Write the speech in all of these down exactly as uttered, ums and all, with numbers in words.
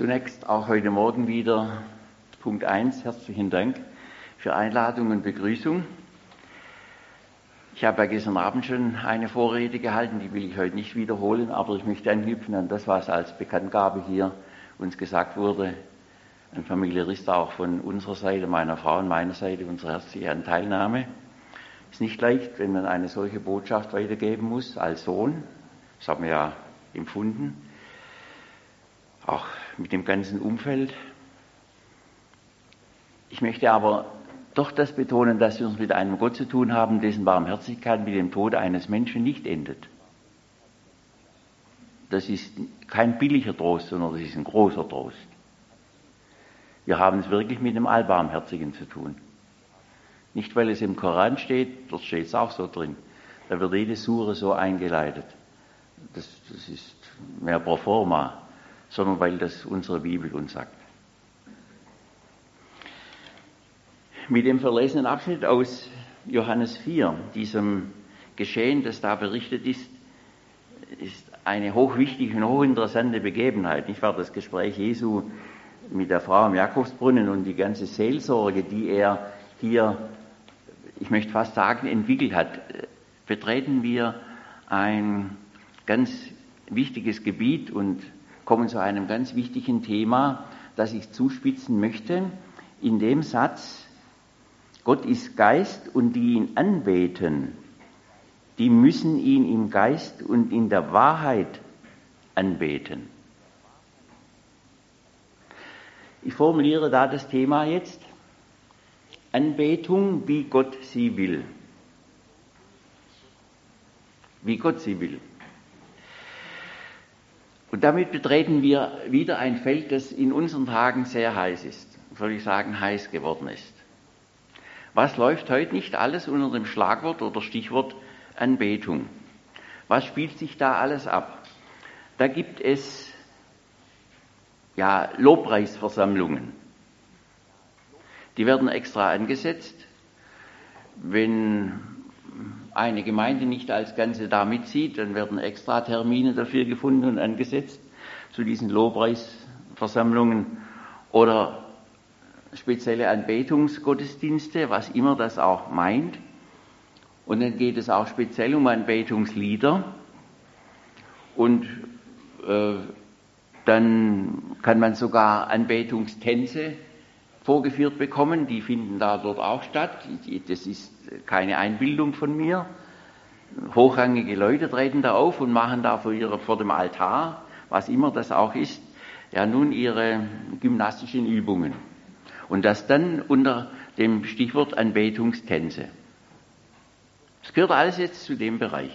Zunächst auch heute Morgen wieder Punkt eins, herzlichen Dank für Einladung und Begrüßung. Ich habe ja gestern Abend schon eine Vorrede gehalten, die will ich heute nicht wiederholen, aber ich möchte anknüpfen an das, was als Bekanntgabe hier uns gesagt wurde, an Familie Rister, auch von unserer Seite, meiner Frau und meiner Seite, unsere herzliche Anteilnahme. Es ist nicht leicht, wenn man eine solche Botschaft weitergeben muss als Sohn, das haben wir ja empfunden, auch mit dem ganzen Umfeld. Ich möchte aber doch das betonen, dass wir uns mit einem Gott zu tun haben, dessen Barmherzigkeit mit dem Tod eines Menschen nicht endet. Das ist kein billiger Trost, sondern das ist ein großer Trost. Wir haben es wirklich mit dem Allbarmherzigen zu tun. Nicht, weil es im Koran steht, dort steht es auch so drin. Da wird jede Sure so eingeleitet. Das, das ist mehr pro forma, sondern weil das unsere Bibel uns sagt. Mit dem verlesenen Abschnitt aus Johannes vier, diesem Geschehen, das da berichtet ist, ist eine hochwichtige und hochinteressante Begebenheit. Nicht wahr? Das Gespräch Jesu mit der Frau am Jakobsbrunnen und die ganze Seelsorge, die er hier, ich möchte fast sagen, entwickelt hat, betreten wir ein ganz wichtiges Gebiet und kommen zu einem ganz wichtigen Thema, das ich zuspitzen möchte, in dem Satz: Gott ist Geist und die ihn anbeten, die müssen ihn im Geist und in der Wahrheit anbeten. Ich formuliere da das Thema jetzt: Anbetung, wie Gott sie will. Wie Gott sie will. Und damit betreten wir wieder ein Feld, das in unseren Tagen sehr heiß ist, soll ich sagen, heiß geworden ist. Was läuft heute nicht alles unter dem Schlagwort oder Stichwort Anbetung? Was spielt sich da alles ab? Da gibt es ja Lobpreisversammlungen. Die werden extra angesetzt. Wenn eine Gemeinde nicht als Ganze da mitzieht, dann werden extra Termine dafür gefunden und angesetzt zu diesen Lobpreisversammlungen oder spezielle Anbetungsgottesdienste, was immer das auch meint. Und dann geht es auch speziell um Anbetungslieder. Und äh, dann kann man sogar Anbetungstänze vorgeführt bekommen, die finden da dort auch statt. Das ist keine Einbildung von mir. Hochrangige Leute treten da auf und machen da vor, ihrer, vor dem Altar, was immer das auch ist, ja nun ihre gymnastischen Übungen. Und das dann unter dem Stichwort Anbetungstänze. Das gehört alles jetzt zu dem Bereich.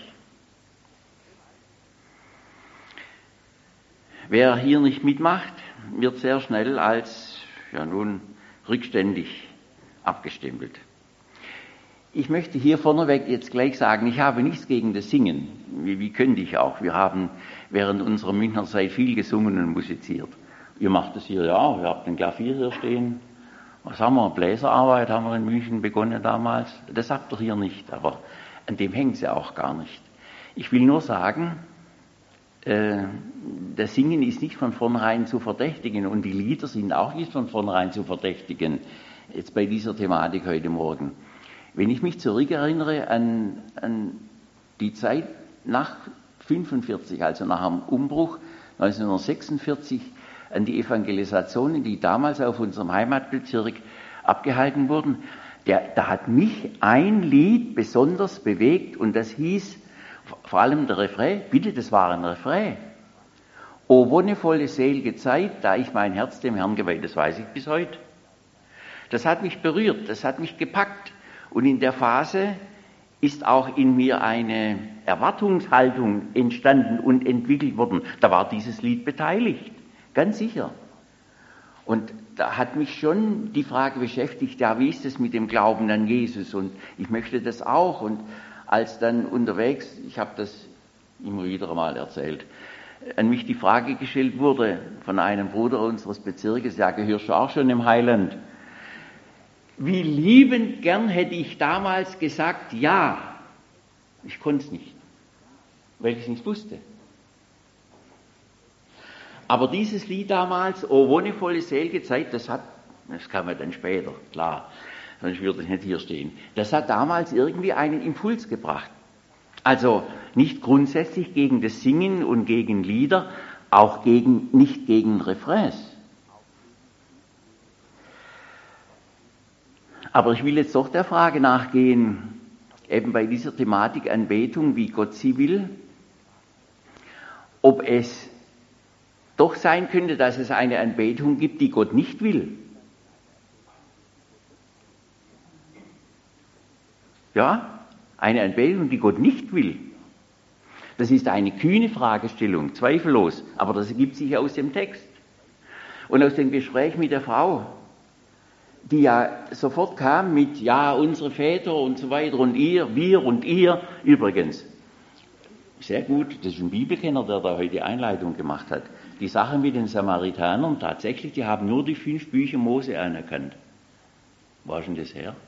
Wer hier nicht mitmacht, wird sehr schnell als, ja nun, rückständig abgestempelt. Ich möchte hier vorneweg jetzt gleich sagen, ich habe nichts gegen das Singen, wie, wie könnte ich auch. Wir haben während unserer Münchner Zeit viel gesungen und musiziert. Ihr macht das hier ja auch, ihr habt ein Klavier hier stehen. Was haben wir? Bläserarbeit haben wir in München begonnen damals. Das habt ihr hier nicht, aber an dem hängt es ja auch gar nicht. Ich will nur sagen, äh, das Singen ist nicht von vornherein zu verdächtigen und die Lieder sind auch nicht von vornherein zu verdächtigen, jetzt bei dieser Thematik heute Morgen. Wenn ich mich zurückerinnere an, an die Zeit nach fünfundvierzig, also nach dem Umbruch neunzehnhundertsechsundvierzig, an die Evangelisationen, die damals auf unserem Heimatbezirk abgehalten wurden, der, da hat mich ein Lied besonders bewegt und das hieß, vor allem der Refrain, bitte, das war ein Refrain. O wonnevolle selige Zeit, da ich mein Herz dem Herrn geweiht, das weiß ich bis heute. Das hat mich berührt, das hat mich gepackt. Und in der Phase ist auch in mir eine Erwartungshaltung entstanden und entwickelt worden. Da war dieses Lied beteiligt, ganz sicher. Und da hat mich schon die Frage beschäftigt, ja, wie ist es mit dem Glauben an Jesus? Und ich möchte das auch. Und als dann unterwegs, ich habe das immer wieder mal erzählt, an mich die Frage gestellt wurde von einem Bruder unseres Bezirkes, ja, gehörst du auch schon im Heiland? Wie liebend gern hätte ich damals gesagt, ja. Ich konnte es nicht, weil ich es nicht wusste. Aber dieses Lied damals, O wonnevolle selige Zeit, das hat, das kann man dann später, klar, sonst würde es nicht hier stehen, das hat damals irgendwie einen Impuls gebracht. Also nicht grundsätzlich gegen das Singen und gegen Lieder, auch gegen, nicht gegen Refrains. Aber ich will jetzt doch der Frage nachgehen, eben bei dieser Thematik Anbetung, wie Gott sie will, ob es doch sein könnte, dass es eine Anbetung gibt, die Gott nicht will. Ja, eine Anbetung, die Gott nicht will. Das ist eine kühne Fragestellung, zweifellos, aber das ergibt sich aus dem Text. Und aus dem Gespräch mit der Frau, die ja sofort kam mit, ja, unsere Väter und so weiter und ihr, wir und ihr. Übrigens, sehr gut, das ist ein Bibelkenner, der da heute die Einleitung gemacht hat. Die Sache mit den Samaritanern, tatsächlich, die haben nur die fünf Bücher Mose anerkannt. Wo ist denn das her?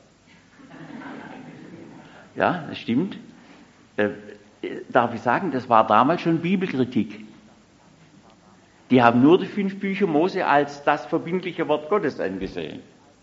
Ja, das stimmt. Äh, darf ich sagen, das war damals schon Bibelkritik. Die haben nur die fünf Bücher Mose als das verbindliche Wort Gottes angesehen.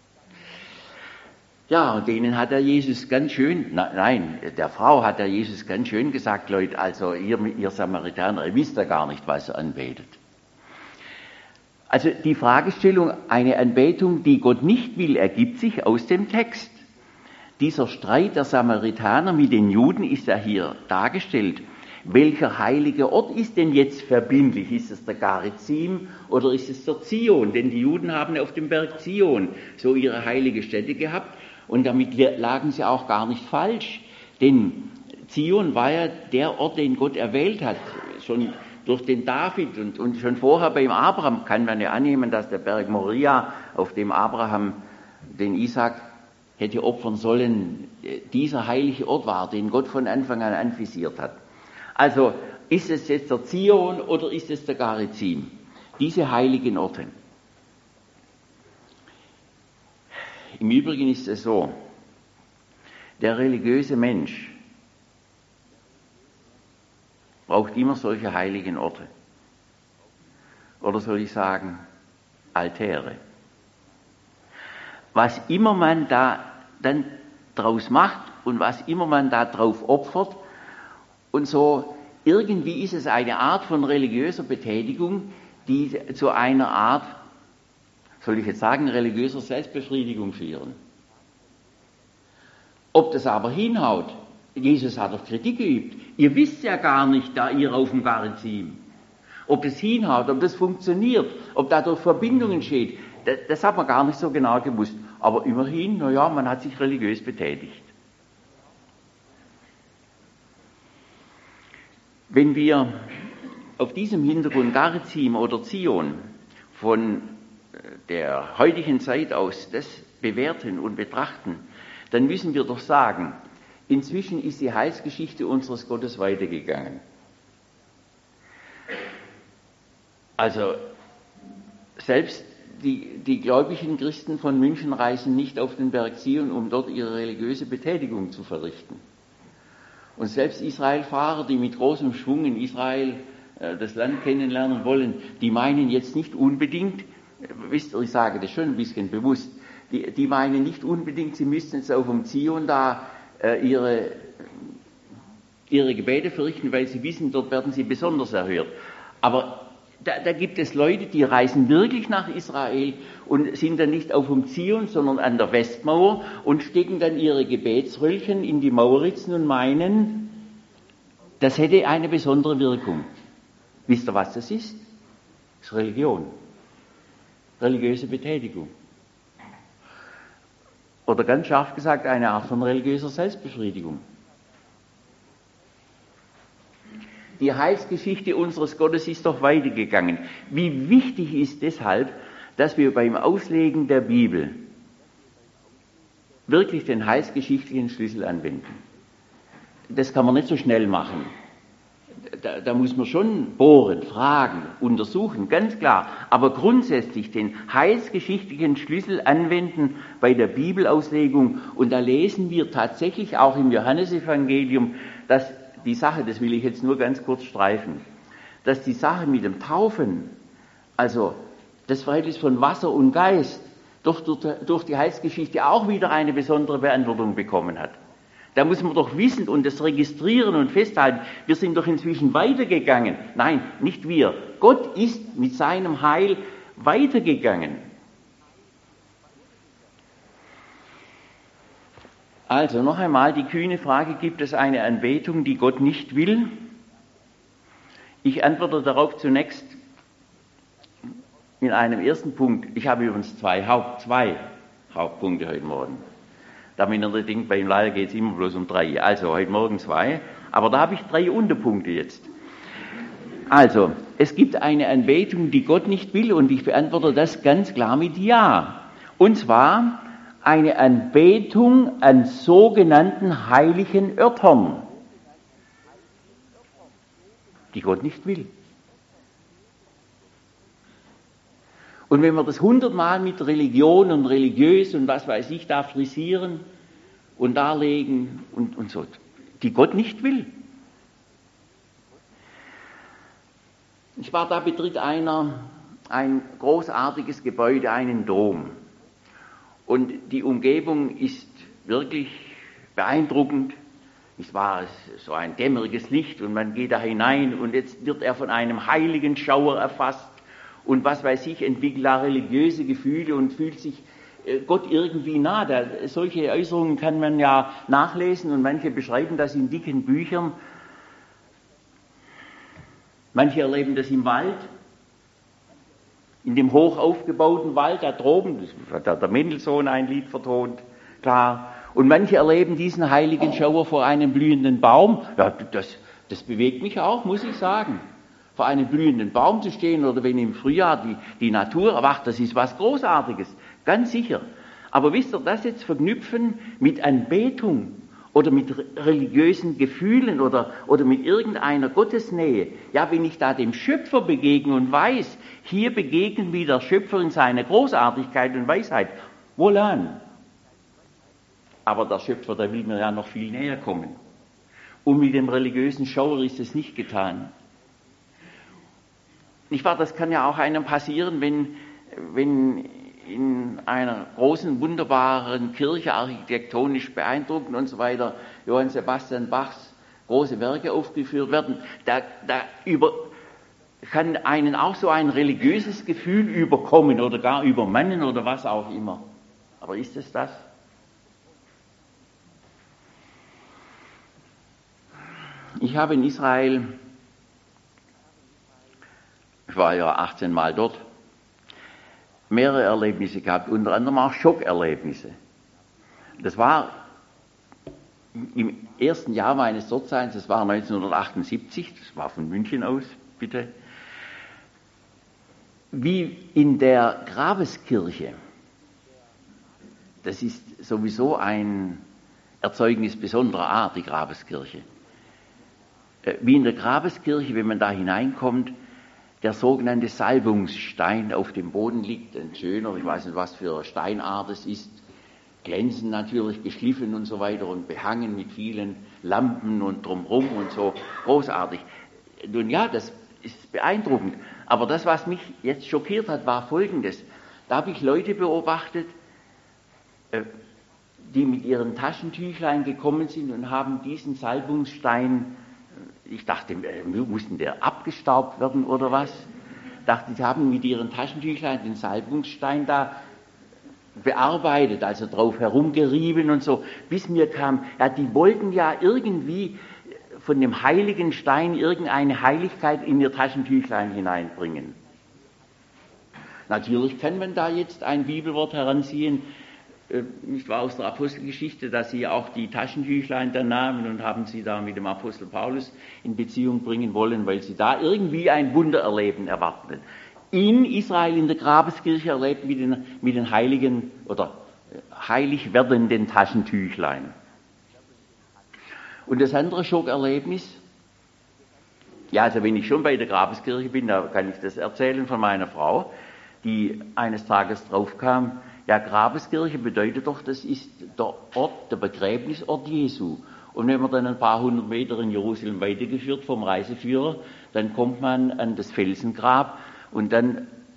Ja, und denen hat der Jesus ganz schön, na, nein, der Frau hat der Jesus ganz schön gesagt, Leute, also ihr, ihr Samaritaner, ihr wisst ja gar nicht, was ihr anbetet. Also die Fragestellung, eine Anbetung, die Gott nicht will, ergibt sich aus dem Text. Dieser Streit der Samaritaner mit den Juden ist ja hier dargestellt. Welcher heilige Ort ist denn jetzt verbindlich? Ist es der Garizim oder ist es der Zion? Denn die Juden haben auf dem Berg Zion so ihre heilige Stätte gehabt und damit lagen sie auch gar nicht falsch. Denn Zion war ja der Ort, den Gott erwählt hat, schon durch den David und, und schon vorher beim Abraham kann man ja annehmen, dass der Berg Moria, auf dem Abraham den Isaak hätte opfern sollen, dieser heilige Ort war, den Gott von Anfang an anvisiert hat. Also ist es jetzt der Zion oder ist es der Garizim? Diese heiligen Orte. Im Übrigen ist es so, der religiöse Mensch braucht immer solche heiligen Orte. Oder soll ich sagen, Altäre. Was immer man da dann draus macht und was immer man da drauf opfert, und so irgendwie ist es eine Art von religiöser Betätigung, die zu einer Art, soll ich jetzt sagen, religiöser Selbstbefriedigung führen. Ob das aber hinhaut, Jesus hat auf Kritik geübt. Ihr wisst ja gar nicht, da ihr auf dem Garizim. Ob das hinhaut, ob das funktioniert, ob dadurch Verbindungen entstehen, das, das hat man gar nicht so genau gewusst. Aber immerhin, naja, man hat sich religiös betätigt. Wenn wir auf diesem Hintergrund Garizim oder Zion von der heutigen Zeit aus das bewerten und betrachten, dann müssen wir doch sagen, inzwischen ist die Heilsgeschichte unseres Gottes weitergegangen. Also selbst die, die gläubigen Christen von München reisen nicht auf den Berg Zion, um dort ihre religiöse Betätigung zu verrichten. Und selbst Israelfahrer, die mit großem Schwung in Israel äh, das Land kennenlernen wollen, die meinen jetzt nicht unbedingt, wisst ihr, ich sage das schon ein bisschen bewusst, die, die meinen nicht unbedingt, sie müssten jetzt auf dem Zion da äh, ihre, ihre Gebete verrichten, weil sie wissen, dort werden sie besonders erhört. Aber da, da gibt es Leute, die reisen wirklich nach Israel und sind dann nicht auf dem Zion, sondern an der Westmauer und stecken dann ihre Gebetsröllchen in die Mauerritzen und meinen, das hätte eine besondere Wirkung. Wisst ihr, was das ist? Das ist Religion. Religiöse Betätigung. Oder ganz scharf gesagt, eine Art von religiöser Selbstbefriedigung. Die Heilsgeschichte unseres Gottes ist doch weitergegangen. Wie wichtig ist deshalb, dass wir beim Auslegen der Bibel wirklich den heilsgeschichtlichen Schlüssel anwenden. Das kann man nicht so schnell machen. Da, da muss man schon bohren, fragen, untersuchen, ganz klar. Aber grundsätzlich den heilsgeschichtlichen Schlüssel anwenden bei der Bibelauslegung. Und da lesen wir tatsächlich auch im Johannesevangelium, dass die Sache, das will ich jetzt nur ganz kurz streifen, dass die Sache mit dem Taufen also das Verhältnis von Wasser und Geist, doch durch die Heilsgeschichte auch wieder eine besondere Beantwortung bekommen hat. Da muss man doch wissen und das registrieren und festhalten, wir sind doch inzwischen weitergegangen. Nein, nicht wir. Gott ist mit seinem Heil weitergegangen. Also noch einmal die kühne Frage, gibt es eine Anbetung, die Gott nicht will? Ich antworte darauf zunächst in einem ersten Punkt. Ich habe übrigens zwei, Haupt, zwei Hauptpunkte heute Morgen. Damit ihr nicht denkt, beim Leier geht es immer bloß um drei. Also heute Morgen zwei, aber da habe ich drei Unterpunkte jetzt. Also, es gibt eine Anbetung, die Gott nicht will, und ich beantworte das ganz klar mit Ja. Und zwar eine Anbetung an sogenannten heiligen Örtern, die Gott nicht will. Und wenn wir das hundertmal mit Religion und religiös und was weiß ich da frisieren und darlegen und, und so, die Gott nicht will. Ich war da, betritt einer ein großartiges Gebäude, einen Dom. Und die Umgebung ist wirklich beeindruckend. Es war so ein dämmeriges Licht und man geht da hinein und jetzt wird er von einem heiligen Schauer erfasst. Und was weiß ich, entwickelt da religiöse Gefühle und fühlt sich Gott irgendwie nah. Da, solche Äußerungen kann man ja nachlesen und manche beschreiben das in dicken Büchern. Manche erleben das im Wald, in dem hoch aufgebauten Wald da droben. Da hat der Mendelssohn ein Lied vertont, klar. Und manche erleben diesen heiligen Schauer vor einem blühenden Baum. Ja, das, das bewegt mich auch, muss ich sagen. Vor einem blühenden Baum zu stehen oder wenn im Frühjahr die, die Natur erwacht, das ist was Großartiges, ganz sicher. Aber wisst ihr, das jetzt verknüpfen mit Anbetung oder mit religiösen Gefühlen oder, oder mit irgendeiner Gottesnähe, ja, wenn ich da dem Schöpfer begegne und weiß, hier begegnet mir der Schöpfer in seiner Großartigkeit und Weisheit, wohlan. Aber der Schöpfer, der will mir ja noch viel näher kommen. Und mit dem religiösen Schauer ist es nicht getan. Nicht wahr, das kann ja auch einem passieren, wenn, wenn in einer großen, wunderbaren Kirche, architektonisch beeindruckend und so weiter, Johann Sebastian Bachs große Werke aufgeführt werden. Da, da über, kann einen auch so ein religiöses Gefühl überkommen oder gar übermannen oder was auch immer. Aber ist es das? Ich habe in Israel, ich war ja achtzehn Mal dort, mehrere Erlebnisse gehabt, unter anderem auch Schockerlebnisse. Das war im ersten Jahr meines Dortseins, das war neunzehnhundertachtundsiebzig, das war von München aus, bitte, wie in der Grabeskirche, das ist sowieso ein Erzeugnis besonderer Art, die Grabeskirche, wie in der Grabeskirche, wenn man da hineinkommt, der sogenannte Salbungsstein auf dem Boden liegt, ein schöner, ich weiß nicht, was für eine Steinart es ist, glänzend natürlich, geschliffen und so weiter und behangen mit vielen Lampen und drumherum und so, großartig. Nun ja, das ist beeindruckend, aber das, was mich jetzt schockiert hat, war Folgendes. Da habe ich Leute beobachtet, die mit ihren Taschentüchlein gekommen sind und haben diesen Salbungsstein, ich dachte, mussten der abgestaubt werden oder was? Ich dachte, sie haben mit ihren Taschentüchlein den Salbungsstein da bearbeitet, also drauf herumgerieben und so, bis mir kam, ja, die wollten ja irgendwie von dem heiligen Stein irgendeine Heiligkeit in ihr Taschentüchlein hineinbringen. Natürlich kann man da jetzt ein Bibelwort heranziehen, nicht wahr, aus der Apostelgeschichte, dass sie auch die Taschentüchlein dann nahmen und haben sie da mit dem Apostel Paulus in Beziehung bringen wollen, weil sie da irgendwie ein Wunder erleben erwarteten. In Israel, in der Grabeskirche erlebt mit den, mit den heiligen oder heilig werdenden Taschentüchlein. Und das andere Schockerlebnis, ja, also wenn ich schon bei der Grabeskirche bin, da kann ich das erzählen von meiner Frau, die eines Tages draufkam, ja, Grabeskirche bedeutet doch, das ist der Ort, der Begräbnisort Jesu. Und wenn man dann ein paar hundert Meter in Jerusalem weitergeführt vom Reiseführer, dann kommt man an das Felsengrab und dann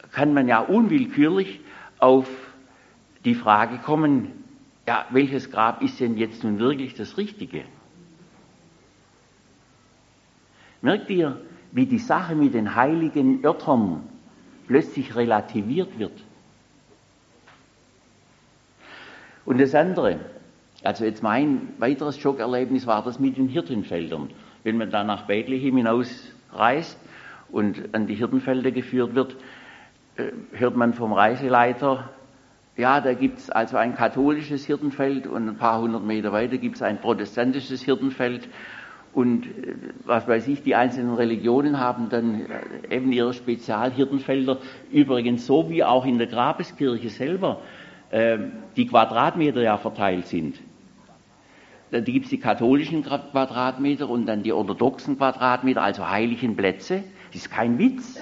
kann man ja unwillkürlich auf die Frage kommen, ja, welches Grab ist denn jetzt nun wirklich das Richtige? Merkt ihr, wie die Sache mit den heiligen Örtern plötzlich relativiert wird? Und das andere, also jetzt mein weiteres Schockerlebnis war das mit den Hirtenfeldern. Wenn man da nach Bethlehem hinausreist und an die Hirtenfelder geführt wird, hört man vom Reiseleiter, ja, da gibt es also ein katholisches Hirtenfeld und ein paar hundert Meter weiter gibt es ein protestantisches Hirtenfeld. Und was weiß ich, die einzelnen Religionen haben dann eben ihre Spezialhirtenfelder, übrigens so wie auch in der Grabeskirche selber äh, die Quadratmeter ja verteilt sind. Da gibt es die katholischen Quadratmeter und dann die orthodoxen Quadratmeter, also heiligen Plätze. Das ist kein Witz.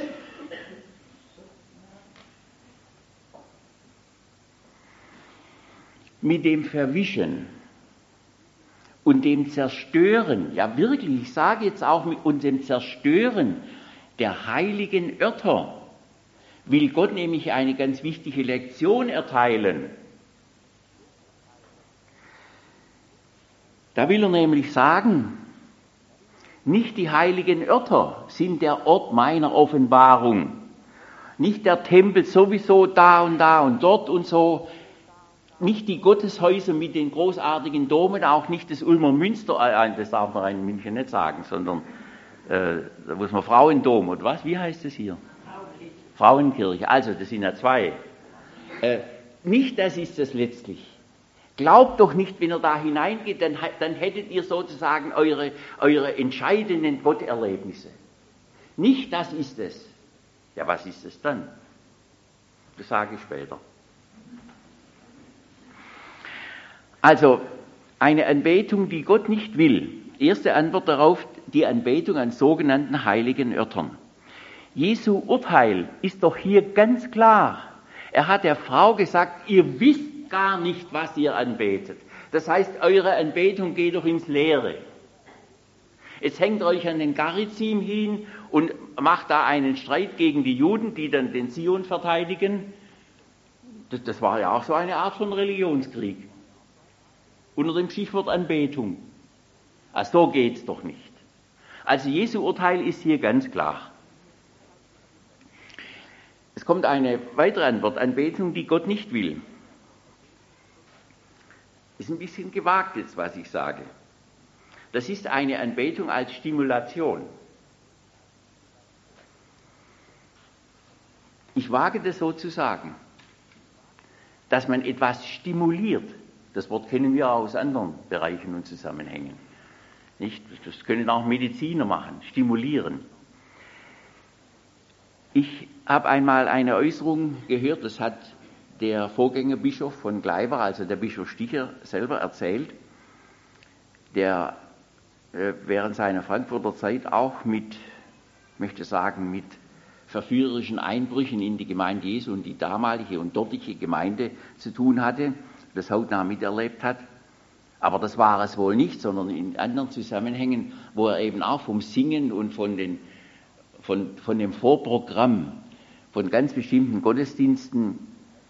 Mit dem Verwischen und dem Zerstören, ja wirklich, ich sage jetzt auch mit und dem Zerstören der heiligen Örter, will Gott nämlich eine ganz wichtige Lektion erteilen. Da will er nämlich sagen, nicht die heiligen Örter sind der Ort meiner Offenbarung, nicht der Tempel sowieso da und da und dort und so, nicht die Gotteshäuser mit den großartigen Domen, auch nicht das Ulmer Münster, äh, das darf man in München nicht sagen, sondern äh, da muss man Frauendom oder was, wie heißt das hier? Frauenkirche. Frauenkirche, also das sind ja zwei. Äh, nicht das ist es letztlich. Glaubt doch nicht, wenn ihr da hineingeht, dann, dann hättet ihr sozusagen eure, eure entscheidenden Gotterlebnisse. Nicht das ist es. Ja, was ist es dann? Das sage ich später. Also, eine Anbetung, die Gott nicht will. Erste Antwort darauf, die Anbetung an sogenannten heiligen Örtern. Jesu Urteil ist doch hier ganz klar. Er hat der Frau gesagt, ihr wisst gar nicht, was ihr anbetet. Das heißt, eure Anbetung geht doch ins Leere. Jetzt hängt euch an den Garizim hin und macht da einen Streit gegen die Juden, die dann den Zion verteidigen. Das, das war ja auch so eine Art von Religionskrieg. Unter dem Stichwort Anbetung. Also so geht's doch nicht. Also Jesu Urteil ist hier ganz klar. Es kommt eine weitere Antwort, Anbetung, die Gott nicht will. Ist ein bisschen gewagt jetzt, was ich sage. Das ist eine Anbetung als Stimulation. Ich wage das so zu sagen, dass man etwas stimuliert. Das Wort kennen wir aus anderen Bereichen und Zusammenhängen. Nicht? Das können auch Mediziner machen, stimulieren. Ich habe einmal eine Äußerung gehört, das hat der Vorgängerbischof von Gleiber, also der Bischof Sticher, selber erzählt, der äh, während seiner Frankfurter Zeit auch mit, ich möchte sagen, mit verführerischen Einbrüchen in die Gemeinde Jesu und die damalige und dortige Gemeinde zu tun hatte, das hautnah miterlebt hat. Aber das war es wohl nicht, sondern in anderen Zusammenhängen, wo er eben auch vom Singen und von, den, von, von dem Vorprogramm von ganz bestimmten Gottesdiensten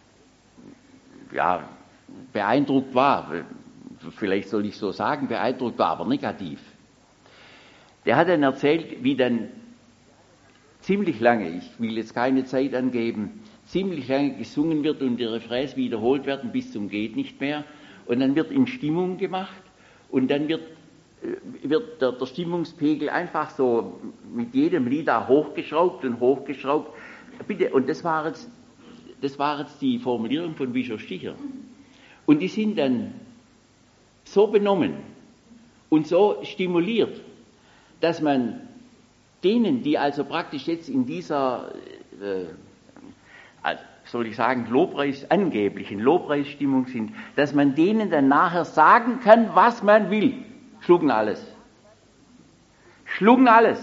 ja, beeindruckt war. Vielleicht soll ich so sagen, beeindruckt war, aber negativ. Der hat dann erzählt, wie dann ziemlich lange, ich will jetzt keine Zeit angeben, ziemlich lange gesungen wird und die Refrains wiederholt werden bis zum geht nicht mehr. Und dann wird in Stimmung gemacht und dann wird, wird der, der Stimmungspegel einfach so mit jedem Lied da hochgeschraubt und hochgeschraubt. Bitte, und das war jetzt, das war jetzt die Formulierung von Bischof Sticher. Und die sind dann so benommen und so stimuliert, dass man denen, die also praktisch jetzt in dieser, äh, soll ich sagen, Lobpreis, angeblichen Lobpreisstimmung sind, dass man denen dann nachher sagen kann, was man will. Schlucken alles. Schlucken alles.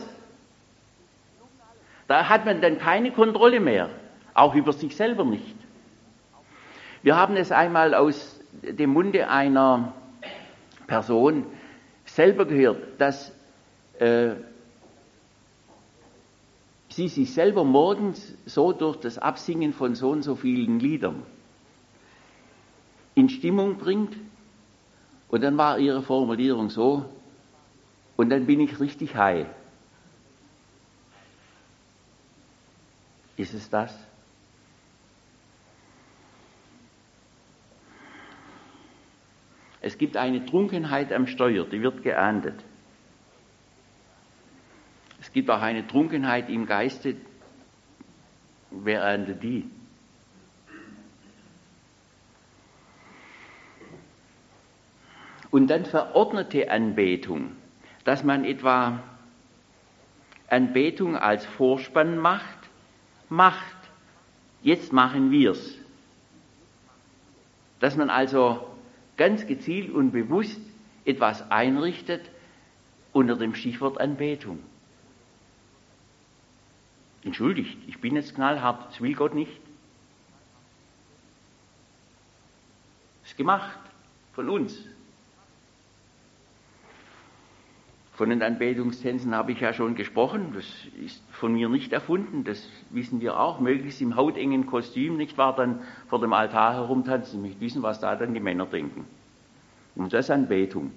Da hat man dann keine Kontrolle mehr, auch über sich selber nicht. Wir haben es einmal aus dem Munde einer Person selber gehört, dass äh, sie sich selber morgens so durch das Absingen von so und so vielen Liedern in Stimmung bringt. Und dann war ihre Formulierung so, und dann bin ich richtig high. Ist es das? Es gibt eine Trunkenheit am Steuer, die wird geahndet. Es gibt auch eine Trunkenheit im Geiste. Wer ahndet die? Und dann verordnete Anbetung, dass man etwa Anbetung als Vorspann macht, macht. Jetzt machen wir's. Dass man also ganz gezielt und bewusst etwas einrichtet unter dem Stichwort Anbetung. Entschuldigt, ich bin jetzt knallhart, das will Gott nicht. Ist gemacht von uns. Von den Anbetungstänzen habe ich ja schon gesprochen, das ist von mir nicht erfunden, das wissen wir auch, möglichst im hautengen Kostüm, nicht wahr, dann vor dem Altar herumtanzen, ich möchte wissen, was da dann die Männer denken. Und das ist Anbetung.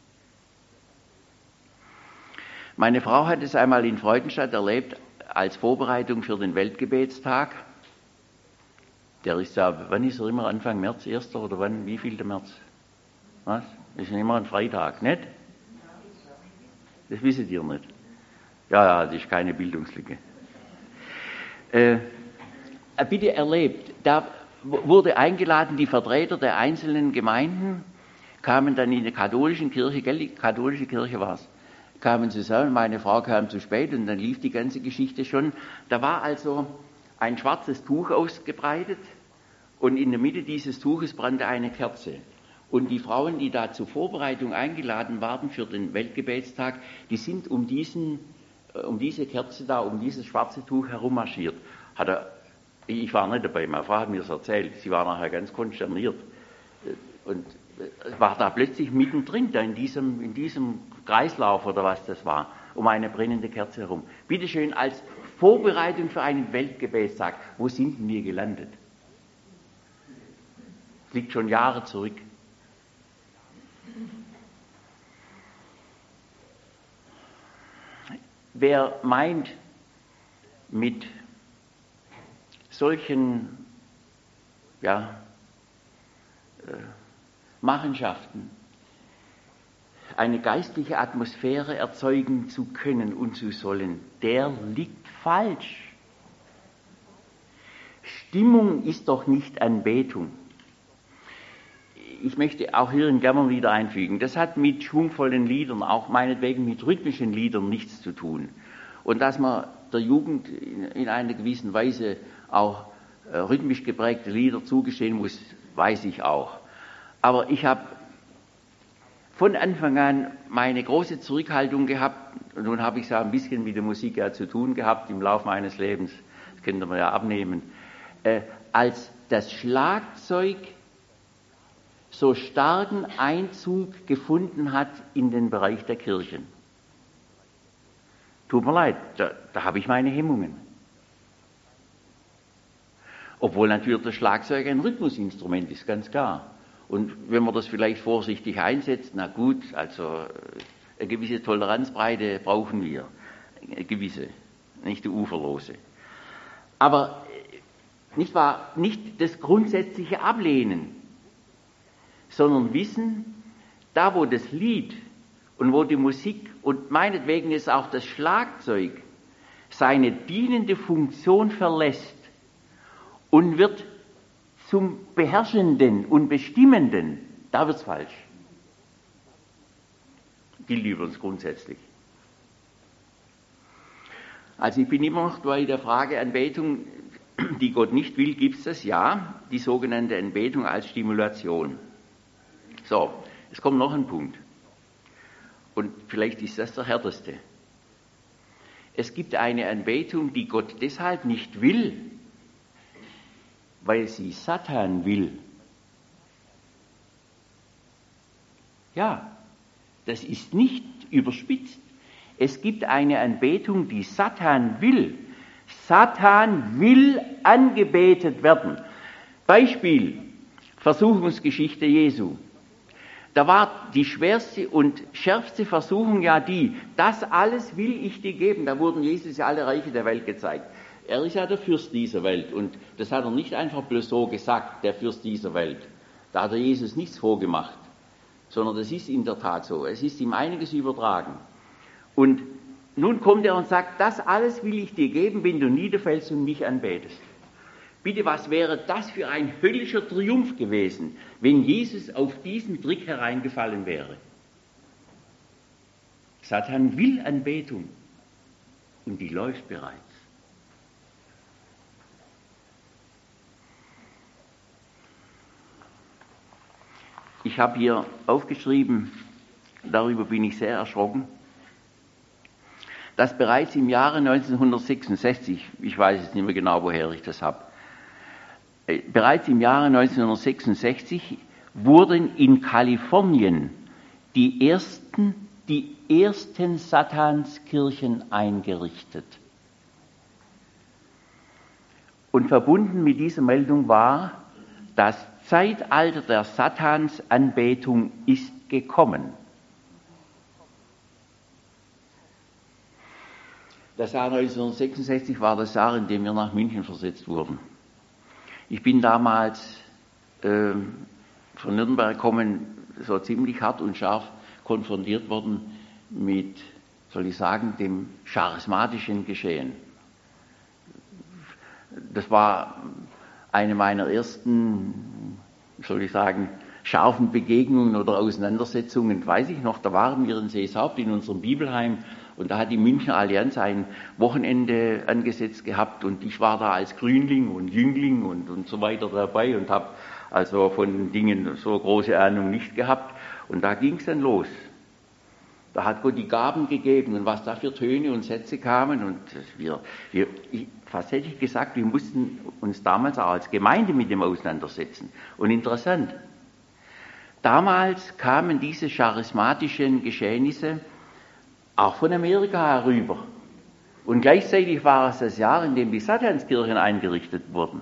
Meine Frau hat es einmal in Freudenstadt erlebt, als Vorbereitung für den Weltgebetstag. Der ist ja, wann ist er immer, Anfang März, erster oder wann, wie viel der März? Was? Das ist immer ein Freitag, nicht? Das wisst ihr nicht. Ja, ja, das ist keine Bildungslücke. Äh, bitte erlebt, da wurde eingeladen, die Vertreter der einzelnen Gemeinden kamen dann in die katholische Kirche, gell, die katholische Kirche war es, kamen zusammen, meine Frau kam zu spät und dann lief die ganze Geschichte schon. Da war also ein schwarzes Tuch ausgebreitet und in der Mitte dieses Tuches brannte eine Kerze. Und die Frauen, die da zur Vorbereitung eingeladen waren für den Weltgebetstag, die sind um, diesen, um diese Kerze da, um dieses schwarze Tuch herummarschiert. Hat er, ich war nicht dabei, meine Frau hat mir das erzählt, sie war nachher ganz konsterniert. Und war da plötzlich mittendrin, da in diesem, in diesem Kreislauf oder was das war, um eine brennende Kerze herum. Bitte schön, als Vorbereitung für einen Weltgebetstag, wo sind denn wir gelandet? Das liegt schon Jahre zurück. Wer meint, mit solchen ja, äh, Machenschaften eine geistliche Atmosphäre erzeugen zu können und zu sollen, der liegt falsch. Stimmung ist doch nicht Anbetung. Ich möchte auch hierin gerne wieder einfügen, das hat mit schwungvollen Liedern, auch meinetwegen mit rhythmischen Liedern nichts zu tun. Und dass man der Jugend in, in einer gewissen Weise auch äh, rhythmisch geprägte Lieder zugestehen muss, weiß ich auch. Aber ich habe von Anfang an meine große Zurückhaltung gehabt, und nun habe ich es ja ein bisschen mit der Musik ja zu tun gehabt im Laufe meines Lebens, das könnte man ja abnehmen, äh, als das Schlagzeug so starken Einzug gefunden hat in den Bereich der Kirchen. Tut mir leid, da, da habe ich meine Hemmungen. Obwohl natürlich das Schlagzeug ein Rhythmusinstrument ist, ganz klar. Und wenn man das vielleicht vorsichtig einsetzt, na gut, also eine gewisse Toleranzbreite brauchen wir. Eine gewisse, nicht die uferlose. Aber nicht wahr, nicht das grundsätzliche Ablehnen, sondern wissen, da wo das Lied und wo die Musik und meinetwegen ist auch das Schlagzeug seine dienende Funktion verlässt und wird zum Beherrschenden und Bestimmenden, da wird's falsch. Gilt übrigens grundsätzlich. Also ich bin immer noch bei der Frage Anbetung, die Gott nicht will, gibt's das? Ja, die sogenannte Anbetung als Stimulation. So, es kommt noch ein Punkt. Und vielleicht ist das der härteste. Es gibt eine Anbetung, die Gott deshalb nicht will, weil sie Satan will. Ja, das ist nicht überspitzt. Es gibt eine Anbetung, die Satan will. Satan will angebetet werden. Beispiel, Versuchungsgeschichte Jesu. Da war die schwerste und schärfste Versuchung ja die, das alles will ich dir geben. Da wurden Jesus ja alle Reiche der Welt gezeigt. Er ist ja der Fürst dieser Welt und das hat er nicht einfach bloß so gesagt, der Fürst dieser Welt. Da hat er Jesus nichts vorgemacht, sondern das ist in der Tat so. Es ist ihm einiges übertragen. Und nun kommt er und sagt, das alles will ich dir geben, wenn du niederfällst und mich anbetest. Bitte, was wäre das für ein höllischer Triumph gewesen, wenn Jesus auf diesen Trick hereingefallen wäre? Satan will Anbetung und die läuft bereits. Ich habe hier aufgeschrieben, darüber bin ich sehr erschrocken, dass bereits im Jahre neunzehnhundertsechsundsechzig, ich weiß jetzt nicht mehr genau, woher ich das habe, bereits im Jahre neunzehnhundertsechsundsechzig wurden in Kalifornien die ersten, die ersten Satanskirchen eingerichtet. Und verbunden mit dieser Meldung war, das Zeitalter der Satansanbetung ist gekommen. Das Jahr neunzehnhundertsechsundsechzig war das Jahr, in dem wir nach München versetzt wurden. Ich bin damals äh, von Nürnberg gekommen, so ziemlich hart und scharf konfrontiert worden mit, soll ich sagen, dem charismatischen Geschehen. Das war eine meiner ersten, soll ich sagen, scharfen Begegnungen oder Auseinandersetzungen, weiß ich noch, da waren wir in Seeshaupt in unserem Bibelheim und da hat die Münchner Allianz ein Wochenende angesetzt gehabt und ich war da als Grünling und Jüngling und, und so weiter dabei und habe also von Dingen so große Ahnung nicht gehabt und da ging es dann los. Da hat Gott die Gaben gegeben und was da für Töne und Sätze kamen und wir, wir ich, fast hätte ich gesagt, wir mussten uns damals auch als Gemeinde mit dem auseinandersetzen. Und interessant, damals kamen diese charismatischen Geschehnisse auch von Amerika herüber. Und gleichzeitig war es das Jahr, in dem die Satanskirchen eingerichtet wurden.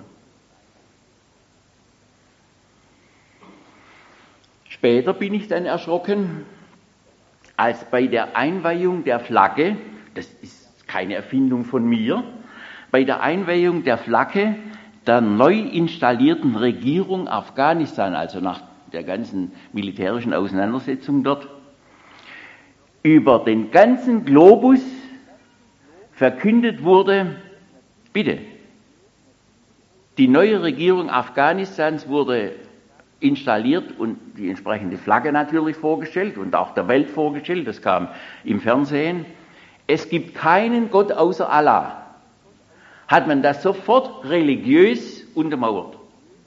Später bin ich dann erschrocken, als bei der Einweihung der Flagge, das ist keine Erfindung von mir, bei der Einweihung der Flagge der neu installierten Regierung Afghanistan, also nach der ganzen militärischen Auseinandersetzung dort, über den ganzen Globus verkündet wurde, bitte, die neue Regierung Afghanistans wurde installiert und die entsprechende Flagge natürlich vorgestellt und auch der Welt vorgestellt, das kam im Fernsehen. Es gibt keinen Gott außer Allah. Hat man das sofort religiös untermauert.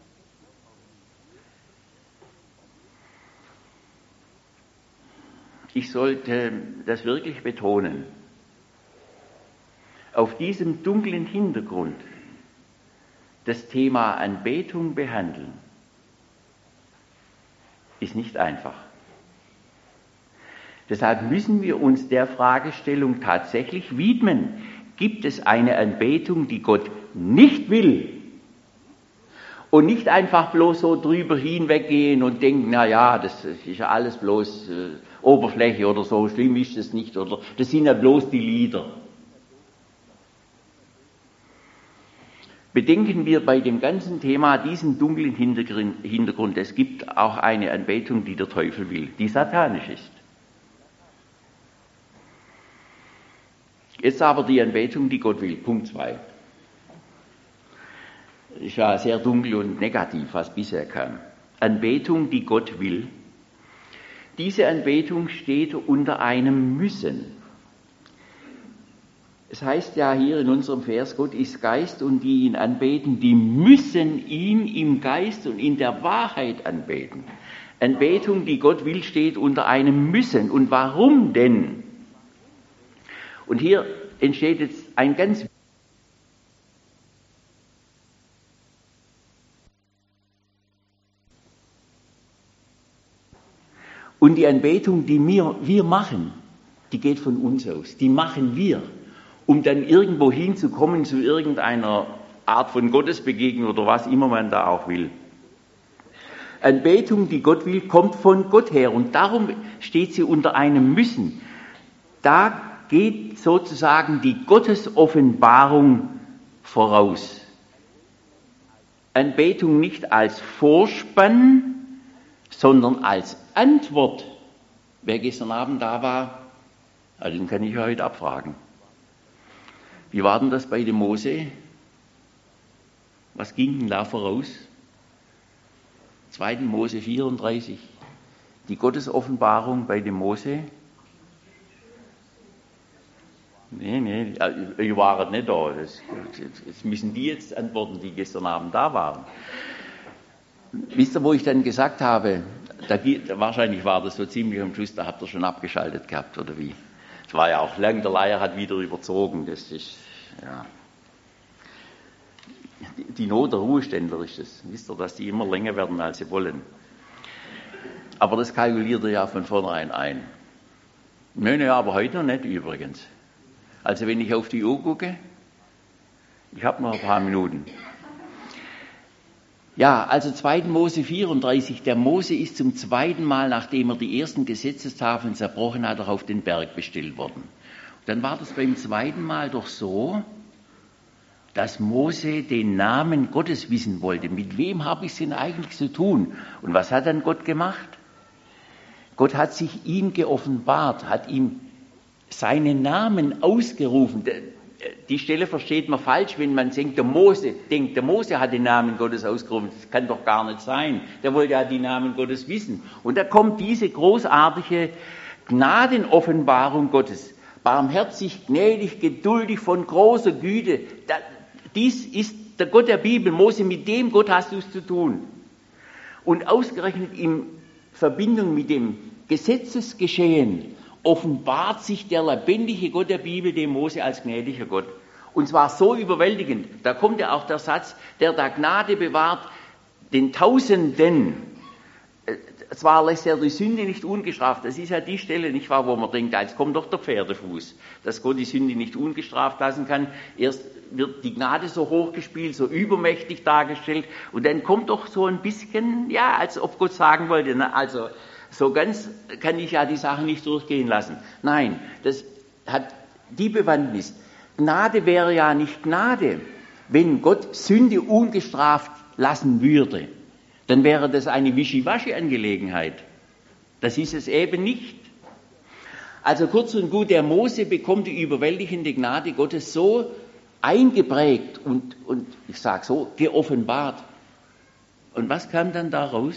Ich sollte das wirklich betonen. Auf diesem dunklen Hintergrund das Thema Anbetung behandeln, ist nicht einfach. Deshalb müssen wir uns der Fragestellung tatsächlich widmen. Gibt es eine Anbetung, die Gott nicht will? Und nicht einfach bloß so drüber hinweggehen und denken, na ja, das ist ja alles bloß äh, Oberfläche oder so, schlimm ist es nicht, oder das sind ja bloß die Lieder. Bedenken wir bei dem ganzen Thema diesen dunklen Hintergrund. Es gibt auch eine Anbetung, die der Teufel will, die satanisch ist. Jetzt aber die Anbetung, die Gott will. Punkt zwei. Ist ja sehr dunkel und negativ, was bisher kam. Anbetung, die Gott will. Diese Anbetung steht unter einem Müssen. Es heißt ja hier in unserem Vers, Gott ist Geist und die ihn anbeten, die müssen ihn im Geist und in der Wahrheit anbeten. Anbetung, die Gott will, steht unter einem Müssen. Und warum denn? Und hier entsteht jetzt ein ganz Und die Anbetung, die wir, wir machen, die geht von uns aus. Die machen wir. um dann irgendwo hinzukommen zu irgendeiner Art von Gottesbegegnung oder was immer man da auch will. Anbetung, die Gott will, kommt von Gott her und darum steht sie unter einem Müssen. Da geht sozusagen die Gottesoffenbarung voraus. Anbetung nicht als Vorspann, sondern als Antwort. Wer gestern Abend da war, den kann ich heute abfragen. Wie war denn das bei dem Mose? Was ging denn da voraus? zweiter Mose vierunddreißig. Die Gottesoffenbarung bei dem Mose. Nee, nee, ihr wart nicht da. Das, das müssen die jetzt antworten, die gestern Abend da waren. Wisst ihr, wo ich dann gesagt habe, da, wahrscheinlich war das so ziemlich am Schluss, da habt ihr schon abgeschaltet gehabt, oder wie? Es war ja auch lang, der Leier hat wieder überzogen. Das ist, ja. Die, die Not der Ruheständler ist es. Wisst ihr, dass die immer länger werden, als sie wollen. Aber das kalkuliert ihr ja von vornherein ein. Nein, ja, aber heute noch nicht übrigens. Also wenn ich auf die Uhr gucke, ich habe noch ein paar Minuten. Ja, also zweiter Mose vierunddreißig, der Mose ist zum zweiten Mal, nachdem er die ersten Gesetzestafeln zerbrochen hat, auch auf den Berg bestellt worden. Und dann war das beim zweiten Mal doch so, dass Mose den Namen Gottes wissen wollte. Mit wem habe ich es denn eigentlich zu tun? Und was hat dann Gott gemacht? Gott hat sich ihm geoffenbart, hat ihm seinen Namen ausgerufen. Die Stelle versteht man falsch, wenn man denkt, der Mose, denkt, der Mose hat den Namen Gottes ausgerufen. Das kann doch gar nicht sein. Der wollte ja die Namen Gottes wissen. Und da kommt diese großartige Gnadenoffenbarung Gottes. Barmherzig, gnädig, geduldig, von großer Güte. Dies ist der Gott der Bibel. Mose, mit dem Gott hast du es zu tun. Und ausgerechnet in Verbindung mit dem Gesetzesgeschehen offenbart sich der lebendige Gott der Bibel dem Mose als gnädiger Gott. Und zwar so überwältigend. Da kommt ja auch der Satz, der da Gnade bewahrt, den Tausenden. Zwar lässt er die Sünde nicht ungestraft. Das ist ja die Stelle, nicht wahr, wo man denkt, jetzt kommt doch der Pferdefuß, dass Gott die Sünde nicht ungestraft lassen kann. Erst wird die Gnade so hochgespielt, so übermächtig dargestellt. Und dann kommt doch so ein bisschen, ja, als ob Gott sagen wollte, na, also, so ganz kann ich ja die Sache nicht durchgehen lassen. Nein, das hat die Bewandtnis. Gnade wäre ja nicht Gnade, wenn Gott Sünde ungestraft lassen würde. Dann wäre das eine Wischiwaschi-Angelegenheit. Das ist es eben nicht. Also kurz und gut, der Mose bekommt die überwältigende Gnade Gottes so eingeprägt und, und ich sage so, geoffenbart. Und was kam dann daraus?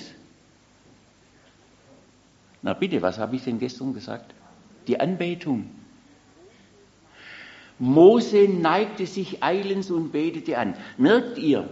Na bitte, was habe ich denn gestern gesagt? Die Anbetung. Mose neigte sich eilends und betete an. Merkt ihr,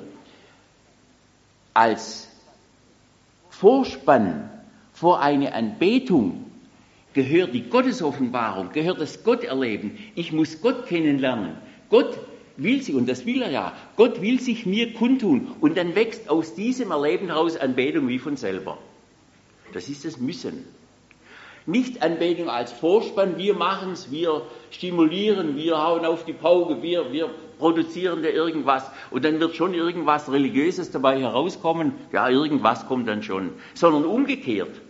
als Vorspann vor eine Anbetung gehört die Gottesoffenbarung, gehört das Gotterleben. Ich muss Gott kennenlernen. Gott will sie, und das will er ja, Gott will sich mir kundtun. Und dann wächst aus diesem Erleben heraus Anbetung wie von selber. Das ist das Müssen. Nicht Anbetung als Vorspann, wir machen es, wir stimulieren, wir hauen auf die Pauke, wir, wir produzieren da irgendwas und dann wird schon irgendwas Religiöses dabei herauskommen. Ja, irgendwas kommt dann schon. Sondern umgekehrt.